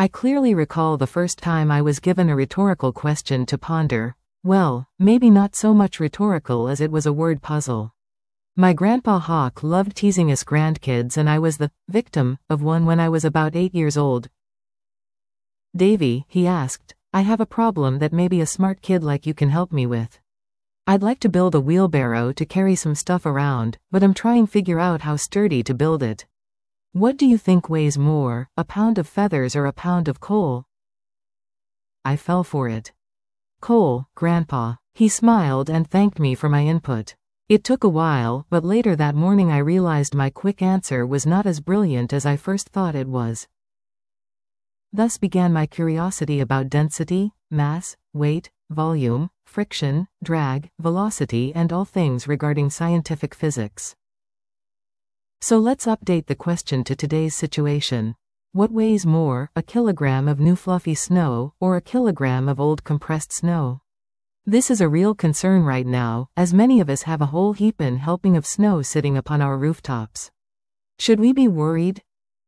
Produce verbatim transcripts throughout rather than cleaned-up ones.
I clearly recall the first time I was given a rhetorical question to ponder. Well, maybe not so much rhetorical as it was a word puzzle. My grandpa Hawk loved teasing us grandkids, and I was the victim of one when I was about eight years old. "Davy," he asked, "I have a problem that maybe a smart kid like you can help me with. I'd like to build a wheelbarrow to carry some stuff around, but I'm trying to figure out how sturdy to build it. What do you think weighs more, a pound of feathers or a pound of coal?" I fell for it. "Coal, Grandpa." He smiled and thanked me for my input. It took a while, but later that morning I realized my quick answer was not as brilliant as I first thought it was. Thus began my curiosity about density, mass, weight, volume, friction, drag, velocity, and all things regarding scientific physics. So let's update the question to today's situation. What weighs more, a kilogram of new fluffy snow, or a kilogram of old compressed snow? This is a real concern right now, as many of us have a whole heapin' helping of snow sitting upon our rooftops. Should we be worried?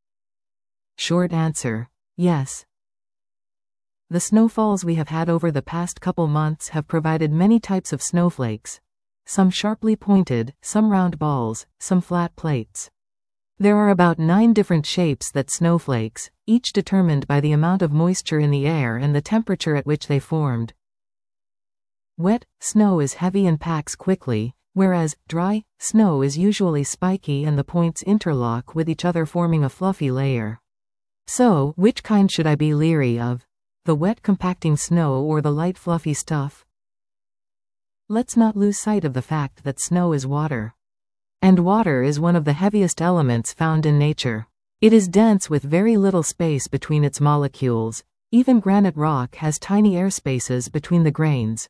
Short answer: yes. The snowfalls we have had over the past couple months have provided many types of snowflakes. Some sharply pointed, some round balls, some flat plates. There are about nine different shapes that snowflakes, each determined by the amount of moisture in the air and the temperature at which they formed. Wet snow is heavy and packs quickly, whereas dry snow is usually spiky and the points interlock with each other, forming a fluffy layer. So, which kind should I be leery of? The wet compacting snow or the light fluffy stuff? Let's not lose sight of the fact that snow is water. And water is one of the heaviest elements found in nature. It is dense with very little space between its molecules. Even granite rock has tiny air spaces between the grains.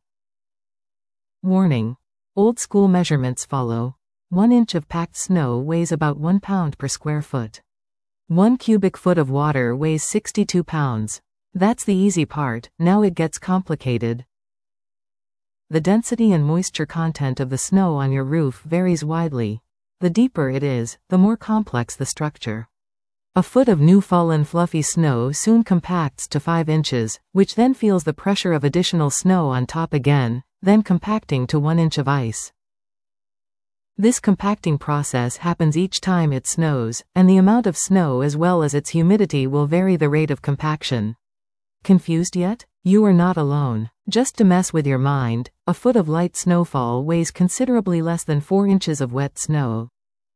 Warning: old school measurements follow. One inch of packed snow weighs about one pound per square foot. One cubic foot of water weighs sixty-two pounds. That's the easy part, now it gets complicated. The density and moisture content of the snow on your roof varies widely. The deeper it is, the more complex the structure. A foot of new fallen fluffy snow soon compacts to five inches, which then feels the pressure of additional snow on top again, then compacting to one inch of ice. This compacting process happens each time it snows, and the amount of snow as well as its humidity will vary the rate of compaction. Confused yet? You are not alone. Just to mess with your mind, a foot of light snowfall weighs considerably less than four inches of wet snow.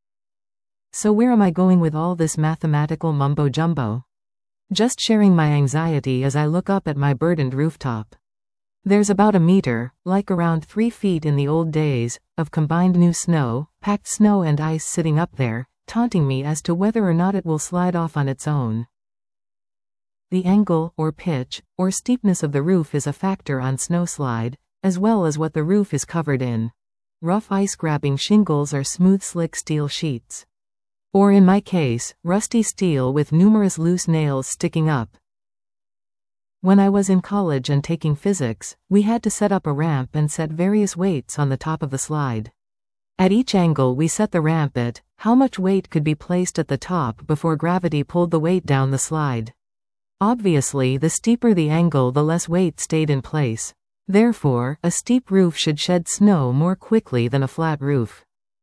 So where am I going with all this mathematical mumbo-jumbo? Just sharing my anxiety as I look up at my burdened rooftop. There's about a meter, like around three feet in the old days, of combined new snow, packed snow and ice sitting up there, taunting me as to whether or not it will slide off on its own. The angle, or pitch, or steepness of the roof is a factor on snowslide, as well as what the roof is covered in. Rough ice-grabbing shingles or smooth slick steel sheets. Or in my case, rusty steel with numerous loose nails sticking up. When I was in college and taking physics, we had to set up a ramp and set various weights on the top of the slide. At each angle we set the ramp at how much weight could be placed at the top before gravity pulled the weight down the slide. Obviously, the steeper the angle, the less weight stayed in place. Therefore, a steep roof should shed snow more quickly than a flat roof.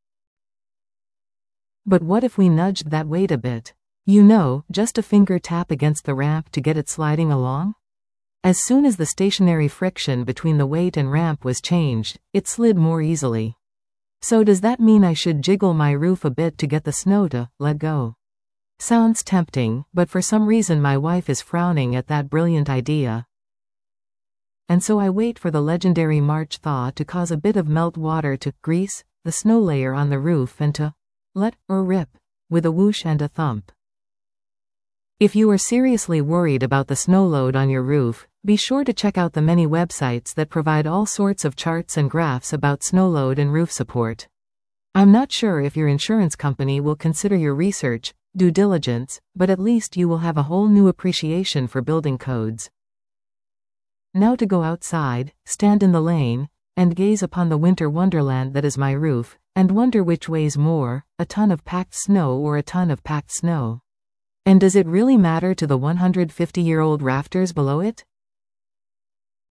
But what if we nudged that weight a bit? You know, just a finger tap against the ramp to get it sliding along? As soon as the stationary friction between the weight and ramp was changed, it slid more easily. So does that mean I should jiggle my roof a bit to get the snow to let go? Sounds tempting, but for some reason my wife is frowning at that brilliant idea. And so I wait for the legendary March thaw to cause a bit of melt water to grease the snow layer on the roof and to let or rip with a whoosh and a thump. If you are seriously worried about the snow load on your roof, be sure to check out the many websites that provide all sorts of charts and graphs about snow load and roof support. I'm not sure if your insurance company will consider your research due diligence, but at least you will have a whole new appreciation for building codes. Now to go outside, stand in the lane, and gaze upon the winter wonderland that is my roof, and wonder which weighs more, a ton of packed snow or a ton of packed snow. And does it really matter to the one hundred fifty-year-old rafters below it?